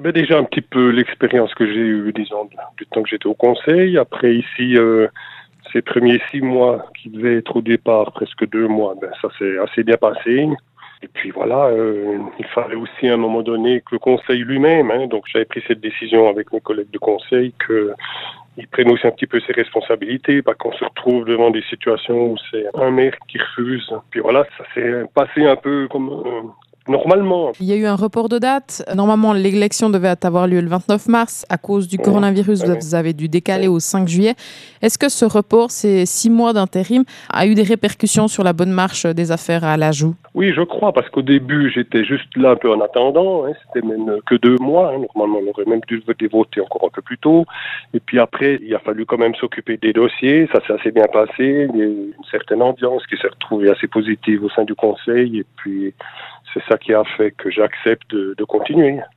Déjà un petit peu l'expérience que j'ai eue, disons, du temps que j'étais au conseil. Après ici, ces premiers 6 mois qui devaient être au départ presque 2 mois, ça s'est assez bien passé. Et puis voilà, il fallait aussi à un moment donné que le conseil lui-même, donc j'avais pris cette décision avec mes collègues de conseil, qu'ils prennent aussi un petit peu ses responsabilités, pas qu'on se retrouve devant des situations où c'est un maire qui refuse. Puis voilà, ça s'est passé un peu comme normalement. Il y a eu un report de date. Normalement, l'élection devait avoir lieu le 29 mars. À cause du coronavirus, Ouais. vous avez dû décaler au 5 juillet. Est-ce que ce report, ces 6 mois d'intérim, a eu des répercussions sur la bonne marche des affaires à l'Ajoux? Oui, je crois, parce qu'au début, j'étais juste là un peu en attendant. C'était même que 2 mois. Normalement, on aurait même dû voter encore un peu plus tôt. Et puis après, il a fallu quand même s'occuper des dossiers. Ça s'est assez bien passé. Il y a eu une certaine ambiance qui s'est retrouvée assez positive au sein du conseil. Et puis, c'est ça qui a fait que j'accepte de continuer.